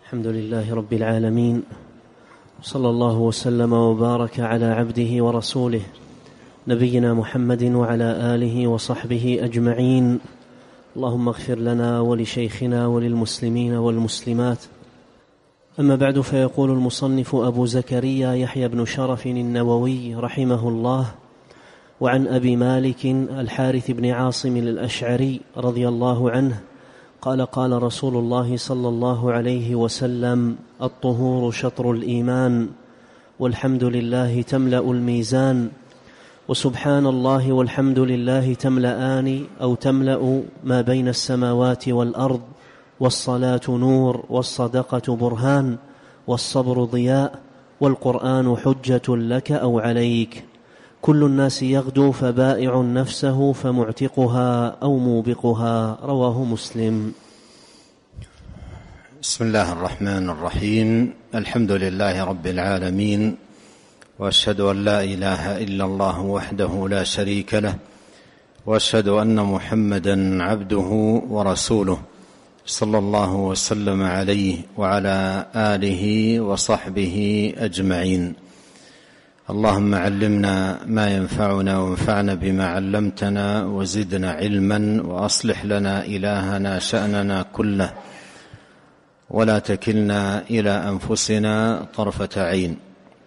الحمد لله رب العالمين، صلى الله وسلم وبارك على عبده ورسوله نبينا محمد وعلى آله وصحبه أجمعين. اللهم اغفر لنا ولشيخنا وللمسلمين والمسلمات. أما بعد، فيقول المصنف أبو زكريا يحيى بن شرف النووي رحمه الله: وعن أبي مالك الحارث بن عاصم الأشعري رضي الله عنه قال: قال رسول الله صلى الله عليه وسلم: الطهور شطر الإيمان، والحمد لله تملأ الميزان، وسبحان الله والحمد لله تملأان أو تملأ ما بين السماوات والأرض، والصلاة نور، والصدقة برهان، والصبر ضياء، والقرآن حجة لك أو عليك. كل الناس يغدو فبائع نفسه فمعتقها أو موبقها. رواه مسلم. بسم الله الرحمن الرحيم. الحمد لله رب العالمين، وأشهد أن لا إله إلا الله وحده لا شريك له، وأشهد أن محمدا عبده ورسوله، صلى الله وسلم عليه وعلى آله وصحبه أجمعين. اللهم علمنا ما ينفعنا، وانفعنا بما علمتنا، وزدنا علما، وأصلح لنا إلهنا شأننا كله، ولا تكلنا إلى أنفسنا طرفة عين.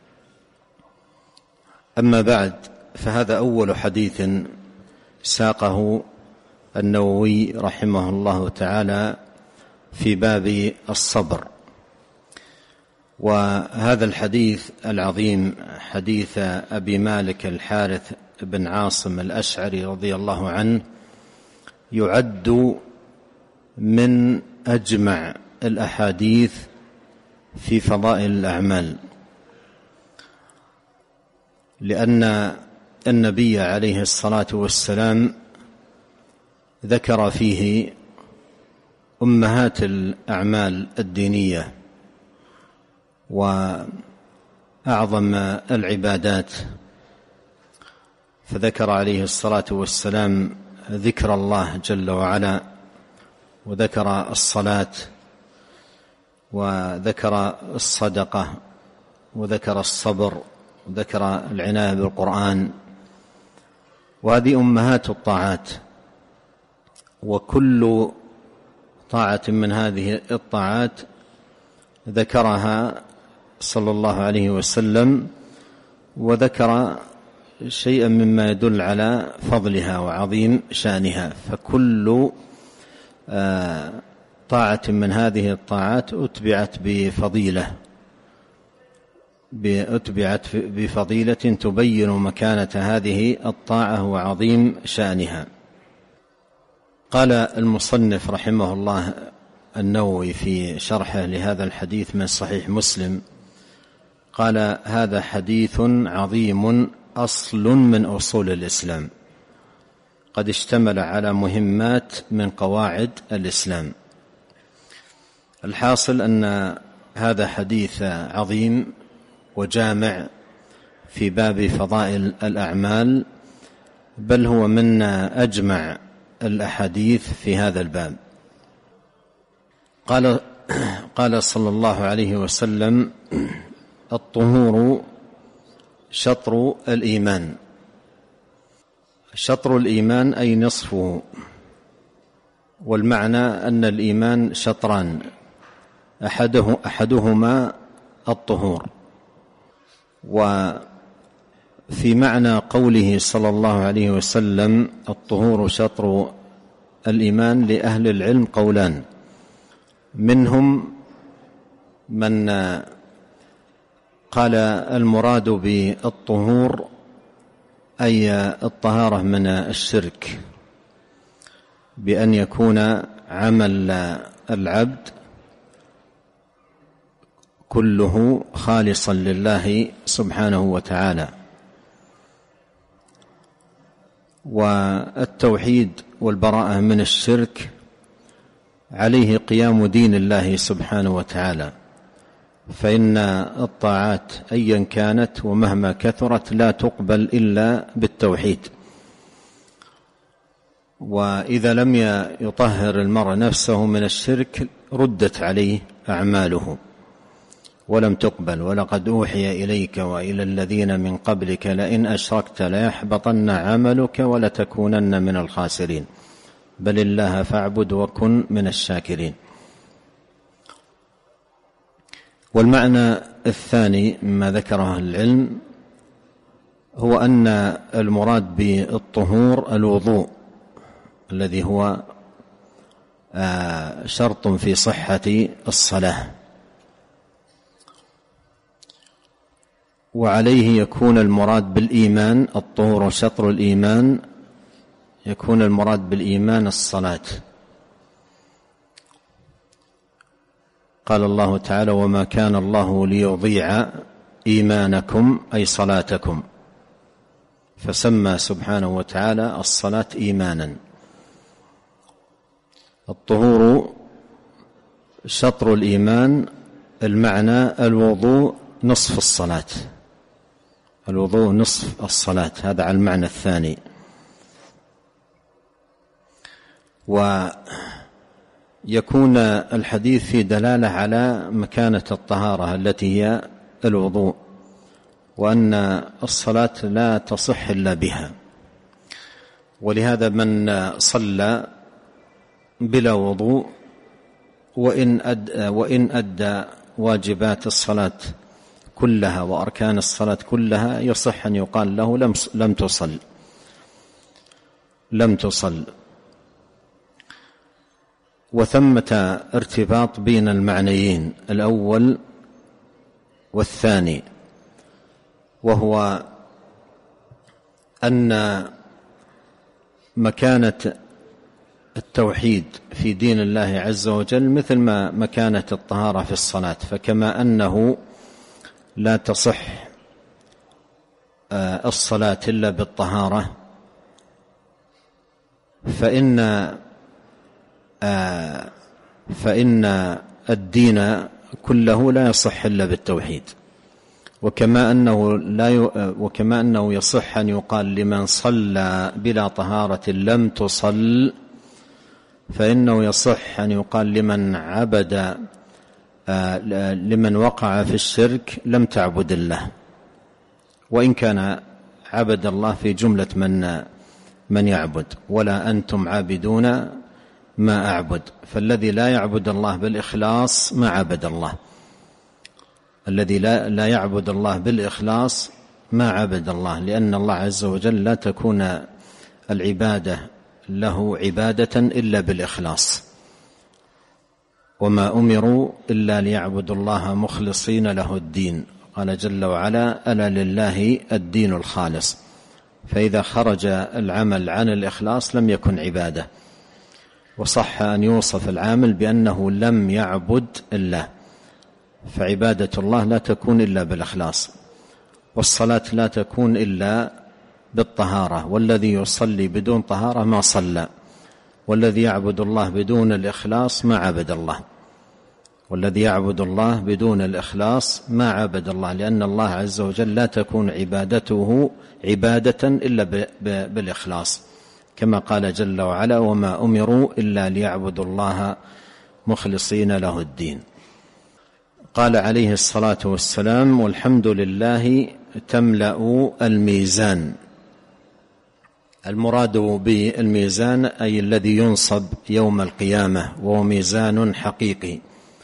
أما بعد، فهذا أول حديث ساقه النووي رحمه الله تعالى في باب الصبر. وهذا الحديث العظيم حديث أبي مالك الحارث بن عاصم الأشعري رضي الله عنه يعد من أجمع الأحاديث في فضائل الأعمال، لأن النبي عليه الصلاة والسلام ذكر فيه أمهات الأعمال الدينية وأعظم العبادات، فذكر عليه الصلاة والسلام ذكر الله جل وعلا، وذكر الصلاة، وذكر الصدقة، وذكر الصبر، وذكر العناية بالقرآن، وهذه أمهات الطاعات. وكل طاعة من هذه الطاعات ذكرها صلى الله عليه وسلم، وذكر شيئا مما يدل على فضلها وعظيم شأنها. فكل طاعة من هذه الطاعات أتبعت بفضيلة تبين مكانة هذه الطاعة وعظيم شأنها. قال المصنف رحمه الله النووي في شرحه لهذا الحديث من صحيح مسلم، قال: هذا حديث عظيم، أصل من أصول الإسلام، قد اشتمل على مهمات من قواعد الإسلام. الحاصل أن هذا حديث عظيم وجامع في باب فضائل الأعمال، بل هو من أجمع الأحاديث في هذا الباب. قال صلى الله عليه وسلم: الطهور شطر الإيمان. شطر الإيمان أي نصفه، والمعنى أن الإيمان شطران، أحدهما الطهور. وفي معنى قوله صلى الله عليه وسلم الطهور شطر الإيمان لأهل العلم قولان، منهم من قال المراد بالطهور أي الطهارة من الشرك، بأن يكون عمل العبد كله خالصا لله سبحانه وتعالى. والتوحيد والبراءة من الشرك عليه قيام دين الله سبحانه وتعالى، فإن الطاعات أيا كانت ومهما كثرت لا تقبل إلا بالتوحيد. وإذا لم يطهر المرء نفسه من الشرك ردت عليه أعماله ولم تقبل. ولقد أوحي إليك وإلى الذين من قبلك لئن أشركت ليحبطن عملك ولتكونن من الخاسرين بل الله فاعبد وكن من الشاكرين. والمعنى الثاني مما ذكره العلم هو أن المراد بالطهور الوضوء الذي هو شرط في صحة الصلاة، وعليه يكون المراد بالإيمان الطهور شطر الإيمان، يكون المراد بالإيمان الصلاة. قال الله تعالى وما كان الله ليضيع إيمانكم أي صلاتكم، فسمى سبحانه وتعالى الصلاة إيمانا. الطهور شطر الإيمان، المعنى الوضوء نصف الصلاة، الوضوء نصف الصلاة، هذا على المعنى الثاني. ويكون الحديث في دلالة على مكانة الطهارة التي هي الوضوء، وأن الصلاة لا تصح إلا بها. ولهذا من صلى بلا وضوء وإن أدى واجبات الصلاة كلها وأركان الصلاة كلها يصح أن يقال له لم تصل. وثمة ارتباط بين المعنيين الأول والثاني، وهو أن مكانة التوحيد في دين الله عز وجل مثل ما مكانة الطهارة في الصلاة، فكما أنه لا تصح الصلاة إلا بالطهارة، فإن الدين كله لا يصح إلا بالتوحيد. وكما أنه يصح أن يقال لمن صلى بلا طهارة لم تصل، فإنه يصح أن يقال لمن وقع في الشرك لم تعبد الله، وإن كان عبد الله في جملة من يعبد. ولا أنتم عابدون ما أعبد، فالذي لا يعبد الله بالإخلاص ما عبد الله، الذي لا يعبد الله بالإخلاص ما عبد الله، لأن الله عز وجل لا تكون العبادة له عبادة إلا بالإخلاص. وما أمروا إلا ليعبدوا الله مخلصين له الدين، قال جل وعلا ألا لله الدين الخالص. فإذا خرج العمل عن الإخلاص لم يكن عبادة. وصح أن يوصف العامل بأنه لم يعبد الله، فعبادة الله لا تكون إلا بالإخلاص، والصلاة لا تكون إلا بالطهارة. والذي يصلي بدون طهارة ما صلى، والذي يعبد الله بدون الإخلاص ما عبد الله، والذي يعبد الله بدون الإخلاص ما عبد الله، لأن الله عز وجل لا تكون عبادته عبادة إلا بالإخلاص، كما قال جل وعلا وما أمروا إلا ليعبدوا الله مخلصين له الدين. قال عليه الصلاة والسلام والحمد لله تملأ الميزان. المراد بالميزان أي الذي ينصب يوم القيامة، وهو ميزان حقيقي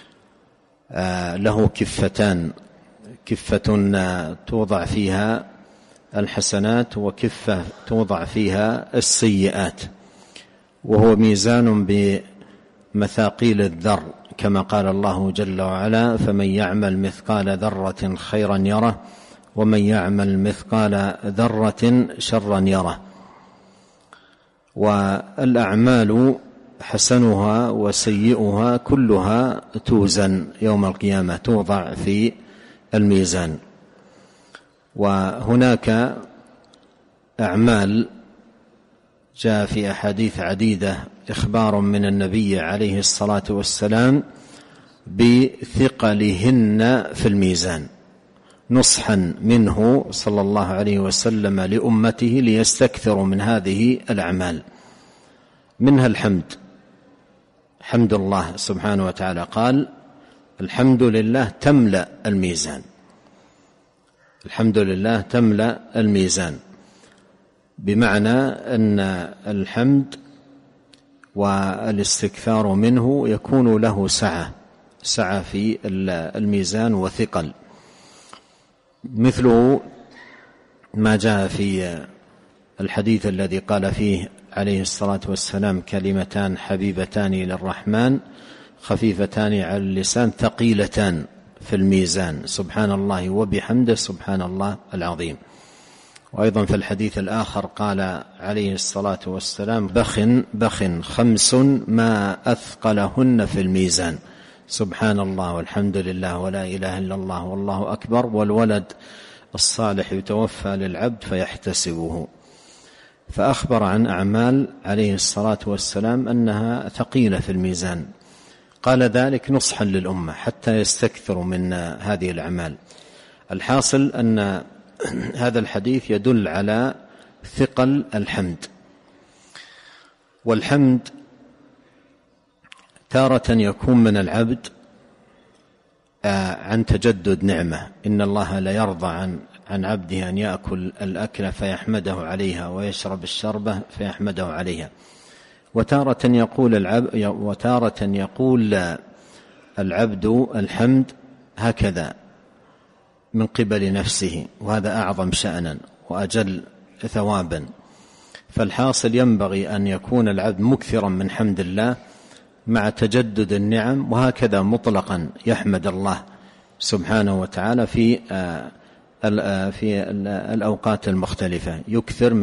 له كفتان، كفة توضع فيها الحسنات وكفة توضع فيها السيئات، وهو ميزان بمثاقيل الذر، كما قال الله جل وعلا فمن يعمل مثقال ذرة خيرا يره ومن يعمل مثقال ذرة شرا يره. والأعمال حسنها وسيئها كلها توزن يوم القيامة، توضع في الميزان. وهناك أعمال جاء في أحاديث عديدة إخبار من النبي عليه الصلاة والسلام بثقلهن في الميزان، نصحا منه صلى الله عليه وسلم لأمته ليستكثروا من هذه الأعمال، منها الحمد، حمد الله سبحانه وتعالى، قال الحمد لله تملأ الميزان. الحمد لله تملأ الميزان، بمعنى أن الحمد والاستكثار منه يكون له سعة في الميزان وثقل، مثله ما جاء في الحديث الذي قال فيه عليه الصلاة والسلام: كلمتان حبيبتان إلى الرحمن خفيفتان على اللسان ثقيلتان في الميزان، سبحان الله وبحمده سبحان الله العظيم. وأيضا في الحديث الآخر قال عليه الصلاة والسلام: بخ 5 ما أثقلهن في الميزان، سبحان الله والحمد لله ولا إله إلا الله والله أكبر، والولد الصالح يتوفى للعبد فيحتسبه. فأخبر عن أعمال عليه الصلاة والسلام أنها ثقيلة في الميزان، قال ذلك نصحا للأمة حتى يستكثروا من هذه الأعمال. الحاصل أن هذا الحديث يدل على ثقل الحمد. والحمد تارة يكون من العبد عن تجدد نعمة، إن الله لا يرضى عن عبده أن يأكل الأكل فيحمده عليها ويشرب الشربة فيحمده عليها. وتارة يقول العبد الحمد هكذا من قبل نفسه، وهذا أعظم شأنا وأجل ثوابا. فالحاصل ينبغي أن يكون العبد مكثرا من حمد الله مع تجدد النعم، وهكذا مطلقا يحمد الله سبحانه وتعالى في الأوقات المختلفة، يكثر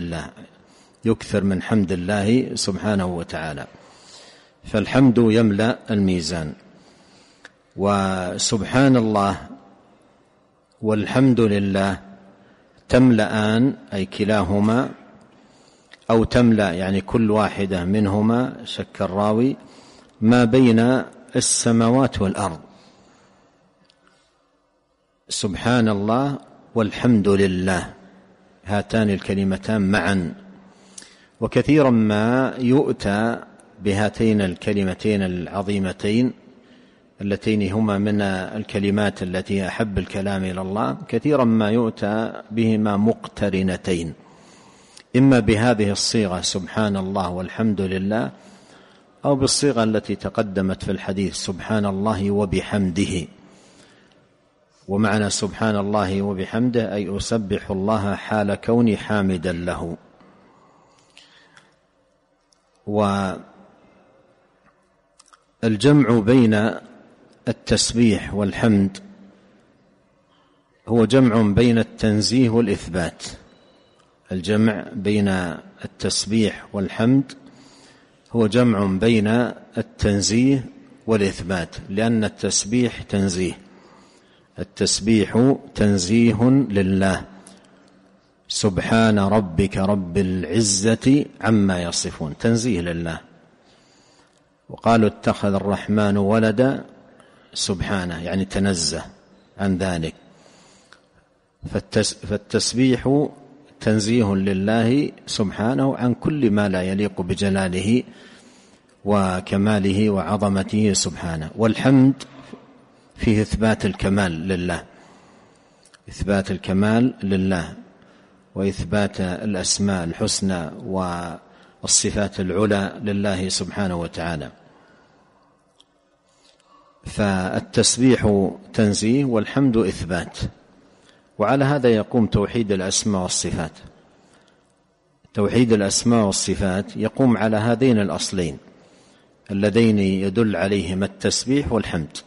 من حمد الله سبحانه وتعالى. فالحمد يملأ الميزان. وسبحان الله والحمد لله تملأان، أي كلاهما، أو تملأ يعني كل واحدة منهما، شك الراوي، ما بين السماوات والأرض. سبحان الله والحمد لله، هاتان الكلمتان معا. وكثيرا ما يؤتى بهاتين الكلمتين العظيمتين اللتين هما من الكلمات التي أحب الكلام إلى الله، كثيرا ما يؤتى بهما مقترنتين، إما بهذه الصيغة سبحان الله والحمد لله، أو بالصيغة التي تقدمت في الحديث سبحان الله وبحمده. ومعنى سبحان الله وبحمده أي أسبح الله حال كوني حامدا له. والجمع بين التسبيح والحمد هو جمع بين التنزيه والإثبات. الجمع بين التسبيح والحمد هو جمع بين التنزيه والإثبات، لأن التسبيح تنزيه، التسبيح تنزيه لله، سبحان ربك رب العزة عما يصفون، تنزيه لله. وقالوا اتخذ الرحمن ولدا، سبحانه يعني تنزه عن ذلك. فالتسبيح تنزيه لله سبحانه عن كل ما لا يليق بجلاله وكماله وعظمته سبحانه. والحمد فيه إثبات الكمال لله، إثبات الكمال لله، وإثبات الأسماء الحسنى والصفات العلى لله سبحانه وتعالى. فالتسبيح تنزيه والحمد إثبات. وعلى هذا يقوم توحيد الأسماء والصفات. توحيد الأسماء والصفات يقوم على هذين الأصلين اللذين يدل عليهما التسبيح والحمد.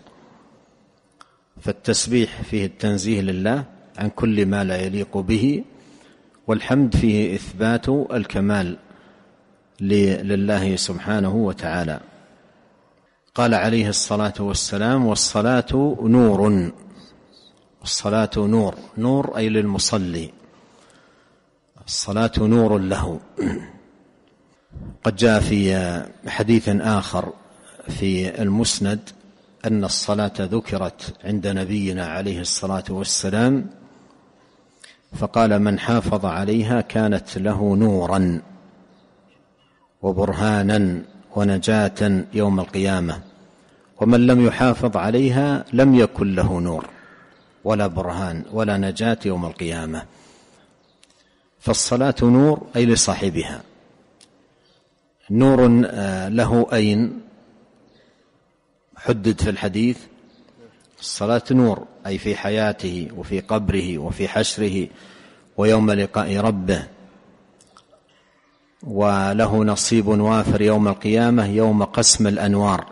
فالتسبيح فيه التنزيه لله عن كل ما لا يليق به، والحمد فيه إثبات الكمال لله سبحانه وتعالى. قال عليه الصلاة والسلام: والصلاة نور. الصلاة نور، نور أي للمصلي، الصلاة نور له. قد جاء في حديث آخر في المسند أن الصلاة ذكرت عند نبينا عليه الصلاة والسلام، فقال: من حافظ عليها كانت له نورا وبرهانا ونجاة يوم القيامة، ومن لم يحافظ عليها لم يكن له نور ولا برهان ولا نجاة يوم القيامة. فالصلاة نور أي لصاحبها. نور له أين حدد في الحديث؟ الصلاة نور أي في حياته وفي قبره وفي حشره ويوم لقاء ربه، وله نصيب وافر يوم القيامة يوم قسم الأنوار،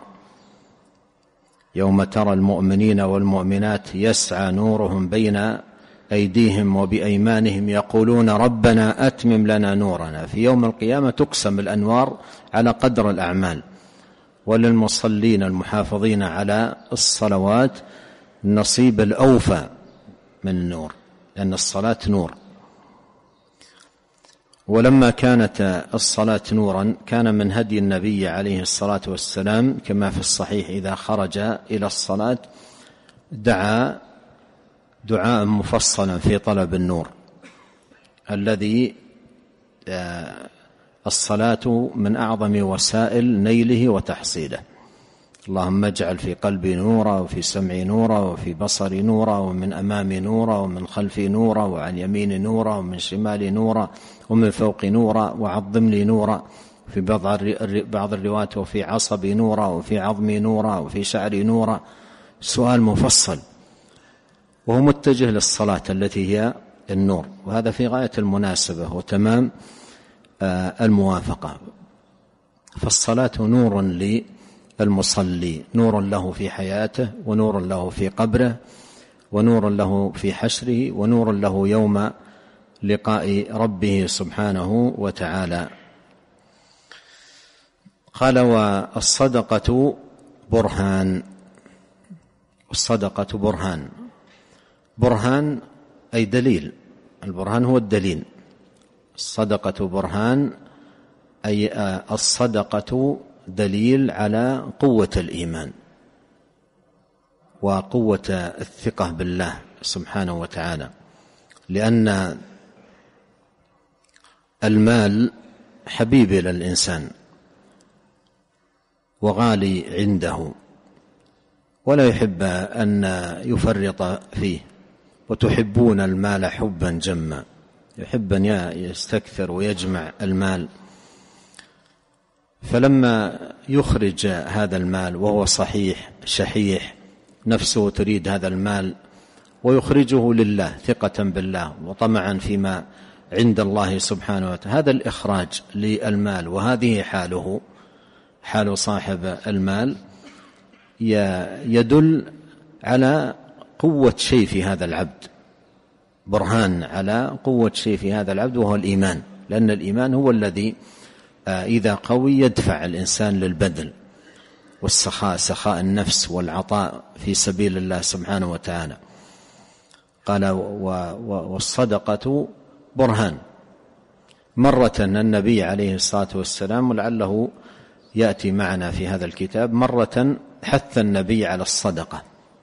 يوم ترى المؤمنين والمؤمنات يسعى نورهم بين أيديهم وبأيمانهم يقولون ربنا أتمم لنا نورنا. في يوم القيامة تقسم الأنوار على قدر الأعمال، وللمصلين المحافظين على الصلوات النصيب الأوفى من النور، لأن الصلاة نور. ولما كانت الصلاة نورا كان من هدي النبي عليه الصلاة والسلام كما في الصحيح إذا خرج إلى الصلاة دعا دعاء مفصلا في طلب النور الذي الصلاة من أعظم وسائل نيله وتحصيله. اللهم اجعل في قلبي نورا، وفي سمعي نورا، وفي بصري نورا، ومن أمامي نورا، ومن خلفي نورا، وعن يميني نورا، ومن شمالي نورا، ومن فوقي نورا، وعظم لي نورا. في بعض الروايات وفي عصبي نورا، وفي عظمي نورا، وفي شعري نورا. سؤال مفصل وهو متجه للصلاة التي هي النور، وهذا في غاية المناسبة وتمام الموافقة. فالصلاة نور للمصلي، نور له في حياته، ونور له في قبره، ونور له في حشره، ونور له يوم لقاء ربه سبحانه وتعالى. قال والصدقة برهان. الصدقة برهان، برهان أي دليل، البرهان هو الدليل. الصدقة برهان أي الصدقة دليل على قوة الإيمان وقوة الثقة بالله سبحانه وتعالى، لأن المال حبيب إلى الإنسان وغالي عنده، ولا يحب أن يفرط فيه، وتحبون المال حبا جما، يحب أن يستكثر ويجمع المال. فلما يخرج هذا المال وهو صحيح شحيح، نفسه تريد هذا المال ويخرجه لله ثقة بالله وطمعا فيما عند الله سبحانه وتعالى، هذا الإخراج للمال وهذه حاله حال صاحب المال يدل على قوة شيء في هذا العبد، برهان على قوة شيء في هذا العبد وهو الإيمان، لأن الإيمان هو الذي إذا قوي يدفع الإنسان للبذل والسخاء، سخاء النفس والعطاء في سبيل الله سبحانه وتعالى. قال والصدقة برهان. مرة النبي عليه الصلاة والسلام، ولعله يأتي معنا في هذا الكتاب، مرة حث النبي على الصدقة،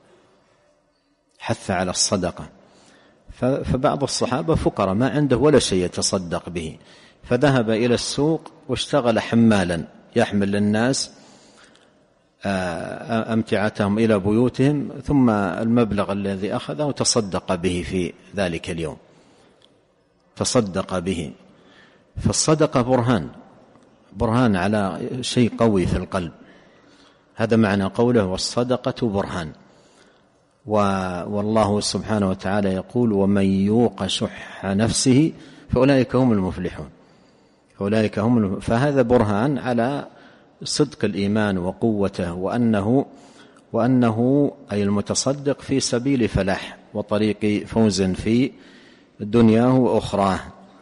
حث على الصدقة. فبعض الصحابة فقراء ما عنده ولا شيء يتصدق به، فذهب إلى السوق واشتغل حمالا يحمل للناس أمتعتهم إلى بيوتهم، ثم المبلغ الذي أخذه تصدق به في ذلك اليوم، تصدق به. فالصدقة برهان على شيء قوي في القلب، هذا معنى قوله والصدقة برهان. والله سبحانه وتعالى يقول ومن يوق شح نفسه فأولئك هم المفلحون، فهذا برهان على صدق الإيمان وقوته، وأنه أي المتصدق في سبيل فلاح وطريق فوز في دنياه وأخراه.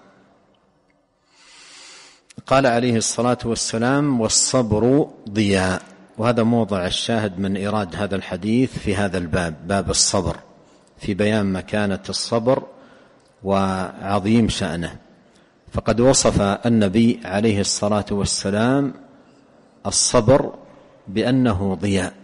قال عليه الصلاة والسلام والصبر ضياء، وهذا موضع الشاهد من إيراد هذا الحديث في هذا الباب، باب الصبر، في بيان مكانة الصبر وعظيم شأنه. فقد وصف النبي عليه الصلاة والسلام الصبر بأنه ضياء.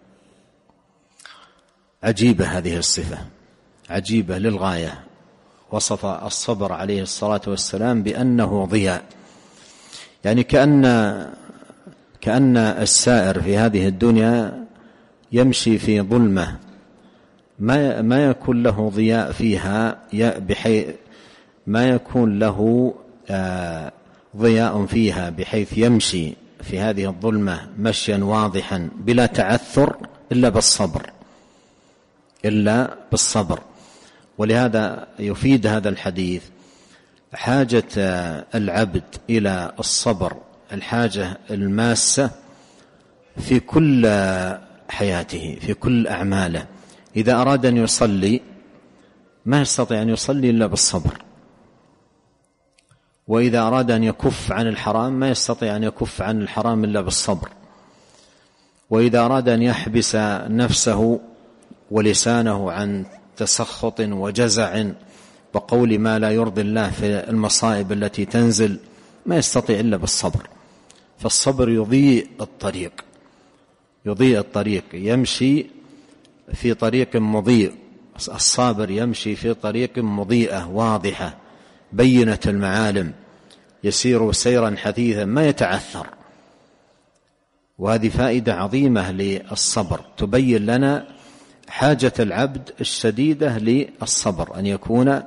عجيبة هذه الصفة، عجيبة للغاية. وصف الصبر عليه الصلاة والسلام بأنه ضياء، يعني كأن السائر في هذه الدنيا يمشي في ظلمة ما يكون له ضياء فيها، بحيث ما يكون له ضياء فيها بحيث يمشي في هذه الظلمة مشيا واضحا بلا تعثر إلا بالصبر. ولهذا يفيد هذا الحديث حاجة العبد إلى الصبر الحاجة الماسة في كل حياته، في كل أعماله. إذا أراد أن يصلي ما يستطيع أن يصلي إلا بالصبر، وإذا أراد أن يكف عن الحرام ما يستطيع أن يكف عن الحرام إلا بالصبر، وإذا أراد أن يحبس نفسه ولسانه عن تسخط وجزع وقول ما لا يرضي الله في المصائب التي تنزل ما يستطيع إلا بالصبر. فالصبر يضيء الطريق، يمشي في طريق مضيء. الصابر يمشي في طريق مضيئة واضحة بينة المعالم، يسير سيرا حثيثا ما يتعثر. وهذه فائدة عظيمة للصبر، تبين لنا حاجة العبد الشديدة للصبر، أن يكون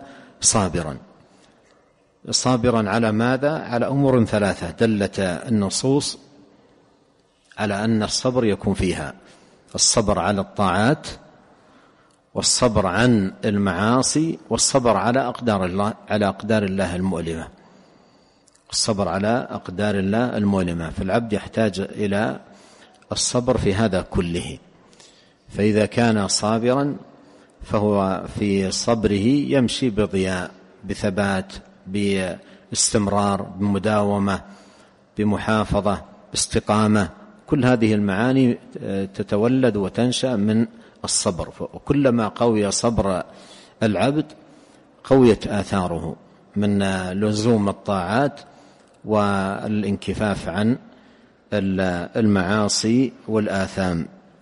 صابرا على ماذا؟ على أمور ثلاثة دلت النصوص على أن الصبر يكون فيها: الصبر على الطاعات، والصبر عن المعاصي، والصبر على أقدار الله المؤلمة. الصبر على أقدار الله المؤلمة، فالعبد يحتاج إلى الصبر في هذا كله. فإذا كان صابرا فهو في صبره يمشي بضياء، بثبات، باستمرار، بمداومة، بمحافظة، باستقامة. كل هذه المعاني تتولد وتنشأ من الصبر. وكلما قوي صبر العبد قويت آثاره من لزوم الطاعات والانكفاف عن المعاصي والآثام.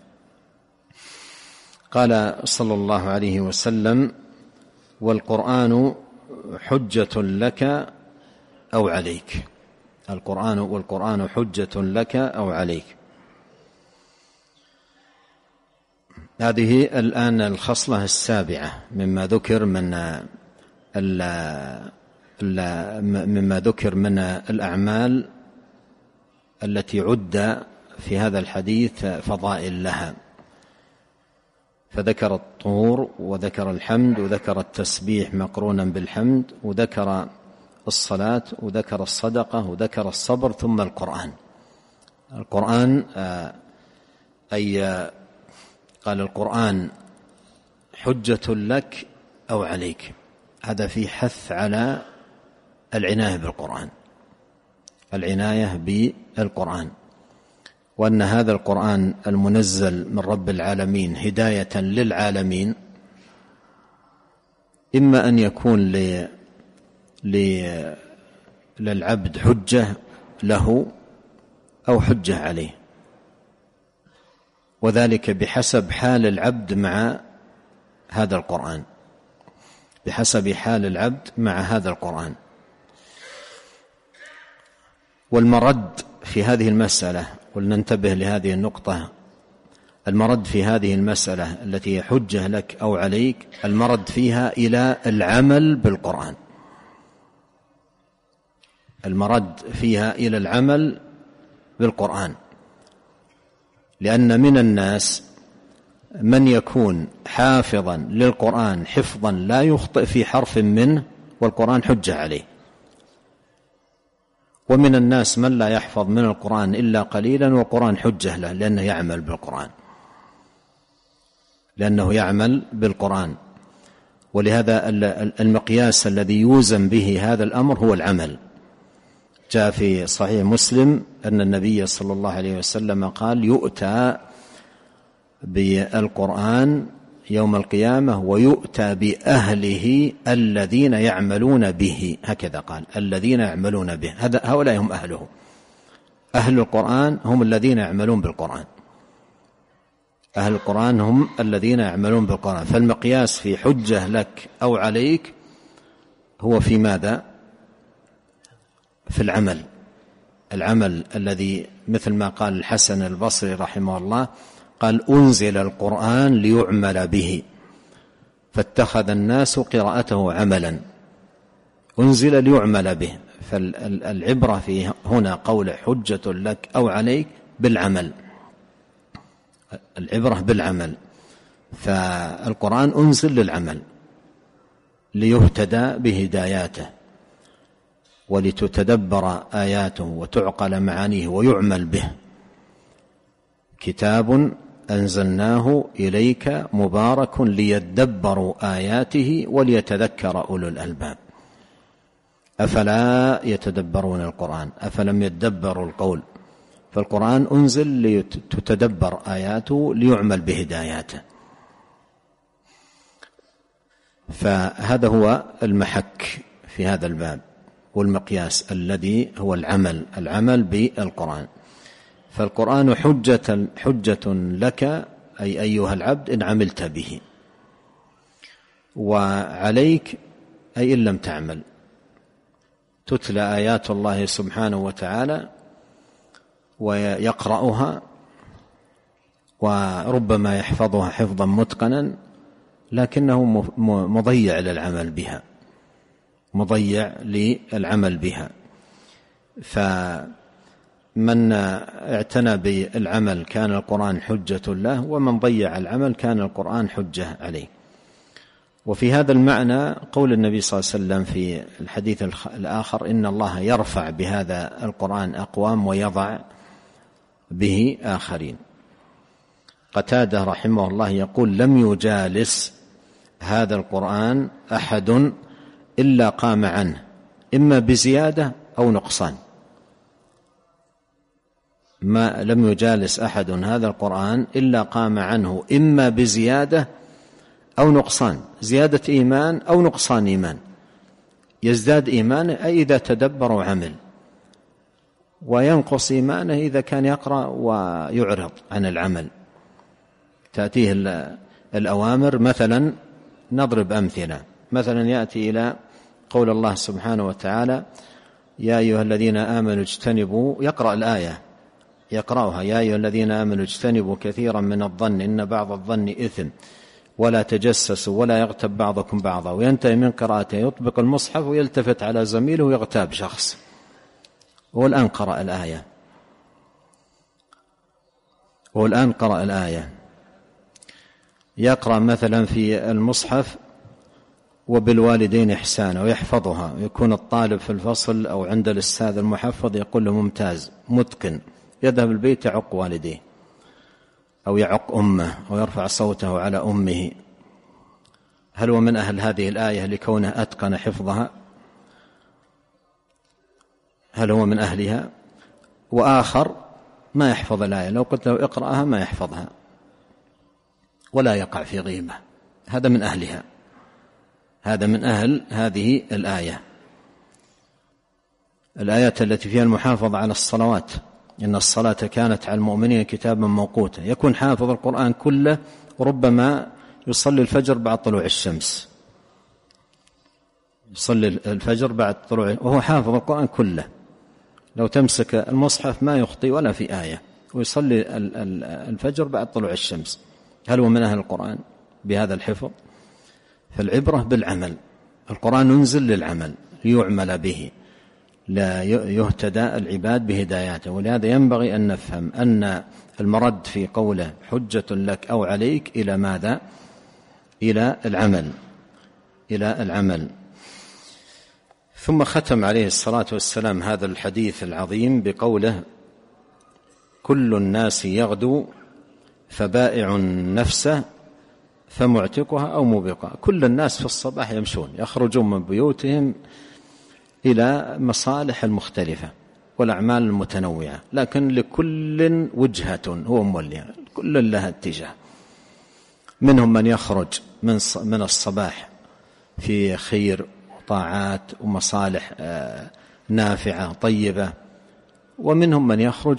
قال صلى الله عليه وسلم: والقرآن حجة لك أو عليك. والقرآن حجة لك أو عليك. هذه الآن الخصلة السابعة مما ذكر من الأعمال التي عد في هذا الحديث فضائل لها. فذكر الطهور، وذكر الحمد، وذكر التسبيح مقرونا بالحمد، وذكر الصلاة، وذكر الصدقة، وذكر الصبر، ثم القرآن قال القرآن حجة لك أو عليك. هذا في حث على العناية بالقرآن، وأن هذا القرآن المنزل من رب العالمين هداية للعالمين، إما أن يكون للعبد حجة له أو حجة عليه، وذلك بحسب حال العبد مع هذا القرآن، بحسب حال العبد مع هذا القرآن. والمرد في هذه المسألة، ولننتبه لهذه النقطة، المرد في هذه المسألة التي حجة لك أو عليك، المرد فيها إلى العمل بالقرآن، المرد فيها إلى العمل بالقرآن. لأن من الناس من يكون حافظا للقرآن حفظا لا يخطئ في حرف منه والقرآن حجة عليه، ومن الناس من لا يحفظ من القرآن إلا قليلا والقرآن حجة له، لأنه يعمل بالقرآن. ولهذا المقياس الذي يوزن به هذا الأمر هو العمل. جاء في صحيح مسلم أن النبي صلى الله عليه وسلم قال: يؤتى بالقرآن يوم القيامة ويؤتى بأهله الذين يعملون به. هكذا قال: الذين يعملون به، هؤلاء هم أهله. أهل القرآن هم الذين يعملون بالقرآن، أهل القرآن هم الذين يعملون بالقرآن. فالمقياس في حجة لك أو عليك هو في ماذا؟ في العمل، العمل الذي مثل ما قال الحسن البصري رحمه الله، قال: أنزل القرآن ليعمل به فاتخذ الناس قراءته عملا. أنزل ليعمل به، فالعبرة في هنا قول حجة لك أو عليك بالعمل، العبرة بالعمل. فالقرآن أنزل للعمل ليهتدى بهداياته ولتتدبر آياته وتعقل معانيه ويعمل به. كتاب أنزلناه إليك مبارك ليدبروا آياته وليتذكر أولو الألباب. أفلا يتدبرون القرآن؟ أفلم يدبروا القول؟ فالقرآن أنزل لتتدبر آياته ليعمل بهداياته. فهذا هو المحك في هذا الباب والمقياس الذي هو العمل بالقرآن. فالقرآن حجة لك، أي أيها العبد، إن عملت به، وعليك أي إن لم تعمل. تتلى آيات الله سبحانه وتعالى ويقرأها وربما يحفظها حفظا متقنا، لكنه مضيع للعمل بها، مضيع للعمل بها. فمن اعتنى بالعمل كان القرآن حجة له، ومن ضيع العمل كان القرآن حجة عليه. وفي هذا المعنى قول النبي صلى الله عليه وسلم في الحديث الآخر: إن الله يرفع بهذا القرآن أقوام ويضع به آخرين. قتادة رحمه الله يقول: لم يجالس هذا القرآن أحد إلا قام عنه إما بزيادة أو نقصان. ما لم يجالس أحد هذا القرآن إلا قام عنه إما بزيادة أو نقصان، زيادة إيمان أو نقصان إيمان. يزداد إيمانه أي إذا تدبر وعمل، وينقص إيمانه إذا كان يقرأ ويعرض عن العمل. تأتيه الأوامر، مثلا نضرب أمثلة، مثلا يأتي إلى قول الله سبحانه وتعالى: يا أيها الذين آمنوا اجتنبوا، يقرأ الآية يقرأها: يا أيها الذين آمنوا اجتنبوا كثيرا من الظن إن بعض الظن إثم ولا تجسسوا ولا يغتب بعضكم بعضا، وينتهي من قراءته يطبق المصحف ويلتفت على زميله ويغتاب شخص. والآن قرأ الآية يقرأ مثلا في المصحف: وبالوالدين إحسانا، ويحفظها، ويكون الطالب في الفصل أو عند الأستاذ المحفظ يقول له ممتاز متقن، يذهب البيت يعق والديه أو يعق أمه أو يرفع صوته على أمه. هل هو من أهل هذه الآية لكونه أتقن حفظها؟ هل هو من أهلها؟ وآخر ما يحفظ الآية، لو قلت له اقرأها ما يحفظها ولا يقع في غيبة. هذا من أهلها، هذا من أهل هذه الآية. الآيات التي فيها المحافظة على الصلوات: إن الصلاة كانت على المؤمنين كتابا موقوتا. يكون حافظ القرآن كله، وربما يصلي الفجر بعد طلوع الشمس، يصلي الفجر بعد طلوع، وهو حافظ القرآن كله. لو تمسك المصحف ما يخطي ولا في آية، ويصلي الفجر بعد طلوع الشمس. هل هو من أهل القرآن بهذا الحفظ؟ فالعبرة بالعمل. القرآن ينزل للعمل ليعمل به، لا يهتدى العباد بهداياته. ولهذا ينبغي أن نفهم أن المرد في قوله حجة لك أو عليك إلى ماذا؟ إلى العمل. ثم ختم عليه الصلاة والسلام هذا الحديث العظيم بقوله: كل الناس يغدو فبائع نفسه فمعتقها أو موبقها. كل الناس في الصباح يمشون، يخرجون من بيوتهم إلى مصالح المختلفة والأعمال المتنوعة، لكن لكل وجهة هو موليها، كل لها اتجاه. منهم من يخرج من الصباح في خير وطاعات ومصالح نافعة طيبة، ومنهم من يخرج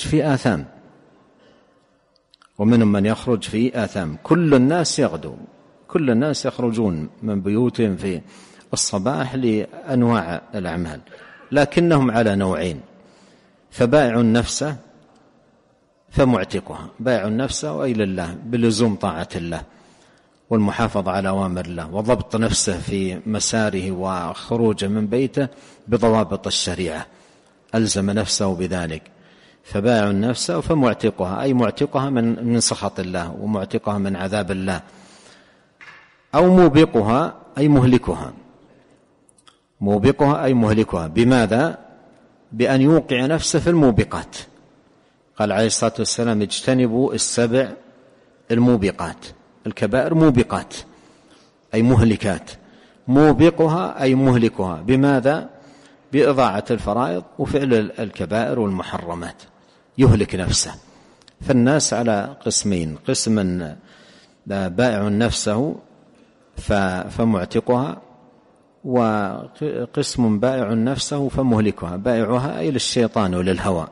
في آثام، كل الناس يغدو، كل الناس يخرجون من بيوتهم في الصباح لأنواع الأعمال، لكنهم على نوعين: فبائع النفس فمعتقها، بائع النفس وإلى الله بلزوم طاعة الله والمحافظة على أوامر الله، وضبط نفسه في مساره وخروجه من بيته بضوابط الشريعة، ألزم نفسه بذلك. فبائع النفس فمعتقها، أي معتقها من سخط الله ومعتقها من عذاب الله. أو موبقها أي مهلكها، موبقها أي مهلكها. بماذا؟ بأن يوقع نفسه في الموبقات. قال عليه الصلاة والسلام: اجتنبوا السبع الموبقات. الكبائر موبقات أي مهلكات، موبقها أي مهلكها. بماذا؟ بإضاعة الفرائض وفعل الكبائر والمحرمات يهلك نفسه. فالناس على قسمين: قسم بائع نفسه فمعتقها، وقسم بائع نفسه فمهلكها. بائعها أي للشيطان وللهوى،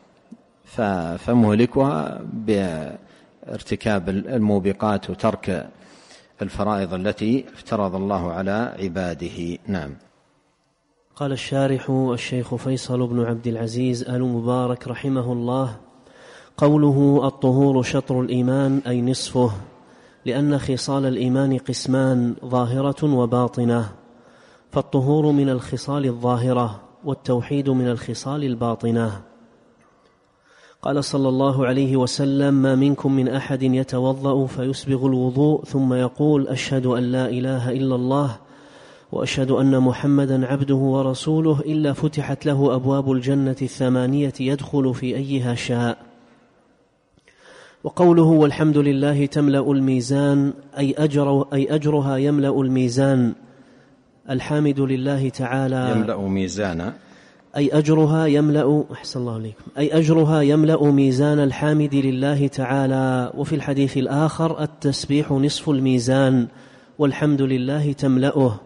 فمهلكها بارتكاب الموبقات وترك الفرائض التي افترض الله على عباده. نعم. قال الشارح الشيخ فيصل بن عبد العزيز آل مبارك رحمه الله: قوله الطهور شطر الإيمان أي نصفه، لأن خصال الإيمان قسمان: ظاهرة وباطنة، فالطهور من الخصال الظاهرة والتوحيد من الخصال الباطنة. قال صلى الله عليه وسلم: ما منكم من أحد يتوضأ فيسبغ الوضوء ثم يقول: أشهد أن لا إله إلا الله وأشهد أن محمدا عبده ورسوله، إلا فتحت له أبواب الجنة 8 يدخل في أيها شاء. وقوله والحمد لله تملأ الميزان أي أجرها يملأ الميزان. الحامد لله تعالى يملأ ميزانا أي أجرها يملأ، أحسن الله عليكم، أي أجرها يملأ ميزان الحامد لله تعالى. وفي الحديث الآخر: التسبيح نصف الميزان والحمد لله تملأه.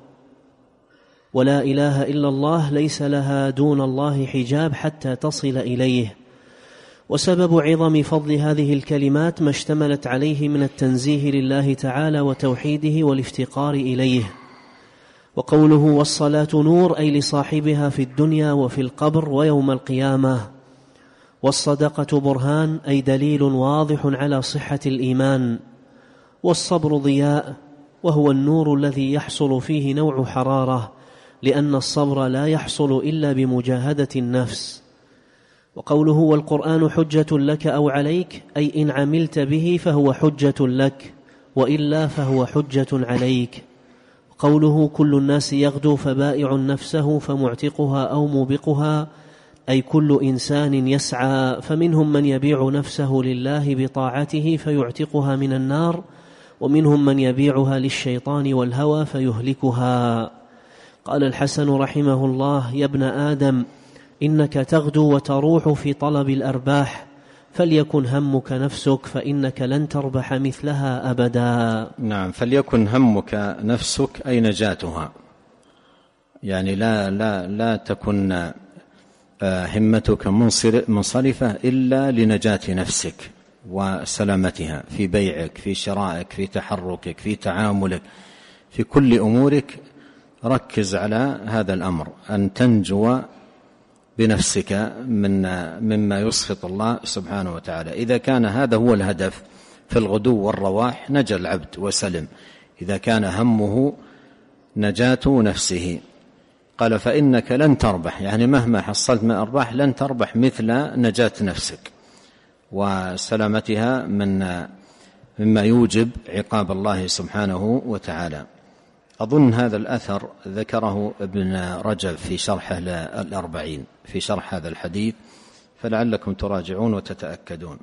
ولا إله إلا الله ليس لها دون الله حجاب حتى تصل إليه. وسبب عظم فضل هذه الكلمات ما اشتملت عليه من التنزيه لله تعالى وتوحيده والافتقار إليه. وقوله والصلاة نور أي لصاحبها في الدنيا وفي القبر ويوم القيامة. والصدقة برهان أي دليل واضح على صحة الإيمان. والصبر ضياء، وهو النور الذي يحصل فيه نوع حرارة، لأن الصبر لا يحصل إلا بمجاهدة النفس. وقوله والقرآن حجة لك أو عليك أي إن عملت به فهو حجة لك، وإلا فهو حجة عليك. قوله كل الناس يغدو فبائع نفسه فمعتقها أو موبقها أي كل إنسان يسعى، فمنهم من يبيع نفسه لله بطاعته فيعتقها من النار، ومنهم من يبيعها للشيطان والهوى فيهلكها. قال الحسن رحمه الله: يا ابن آدم إنك تغدو وتروح في طلب الأرباح، فليكن همك نفسك فإنك لن تربح مثلها أبدا. نعم، فليكن همك نفسك أي نجاتها، يعني لا تكن همتك منصرفة إلا لنجاة نفسك وسلامتها في بيعك، في شرائك، في تحركك، في تعاملك، في كل أمورك. ركز على هذا الأمر، أن تنجو بنفسك مما يسخط الله سبحانه وتعالى. إذا كان هذا هو الهدف في الغدو والرواح نجا العبد وسلم، إذا كان همه نجاة نفسه. قال فإنك لن تربح، يعني مهما حصلت من أرباح لن تربح مثل نجاة نفسك وسلامتها مما يوجب عقاب الله سبحانه وتعالى. أظن هذا الأثر ذكره ابن رجب في شرحه الأربعين، في شرح هذا الحديث، فلعلكم تراجعون وتتأكدون.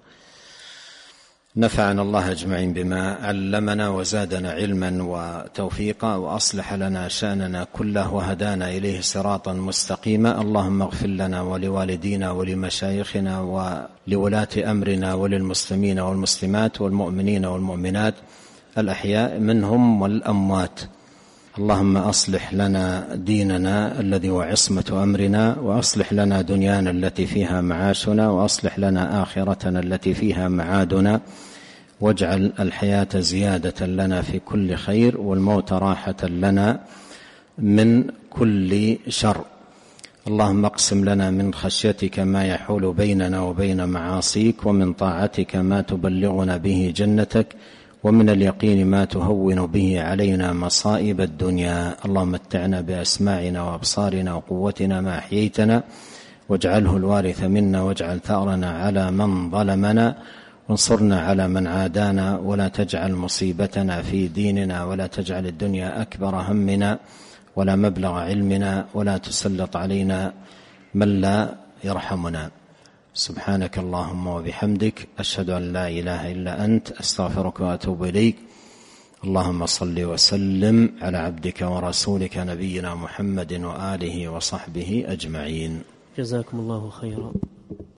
نفعنا الله أجمعين بما علمنا وزادنا علما وتوفيقا، وأصلح لنا شأننا كله وهدانا إليه صراطا مستقيما. اللهم اغفر لنا ولوالدينا ولمشايخنا ولولاة أمرنا وللمسلمين والمسلمات والمؤمنين والمؤمنات الأحياء منهم والأموات. اللهم أصلح لنا ديننا الذي هو عصمة أمرنا، وأصلح لنا دنيانا التي فيها معاشنا، وأصلح لنا آخرتنا التي فيها معادنا، واجعل الحياة زيادة لنا في كل خير، والموت راحة لنا من كل شر. اللهم اقسم لنا من خشيتك ما يحول بيننا وبين معاصيك، ومن طاعتك ما تبلغنا به جنتك، ومن اليقين ما تهون به علينا مصائب الدنيا. اللهم متعنا بأسماعنا وأبصارنا وقوتنا ما أحييتنا، واجعله الوارث منا، واجعل ثأرنا على من ظلمنا، وانصرنا على من عادانا، ولا تجعل مصيبتنا في ديننا، ولا تجعل الدنيا أكبر همنا ولا مبلغ علمنا، ولا تسلط علينا من لا يرحمنا. سبحانك اللهم وبحمدك، أشهد أن لا إله إلا أنت، أستغفرك وأتوب إليك. اللهم صل وسلم على عبدك ورسولك نبينا محمد وآله وصحبه أجمعين. جزاكم الله خيرا.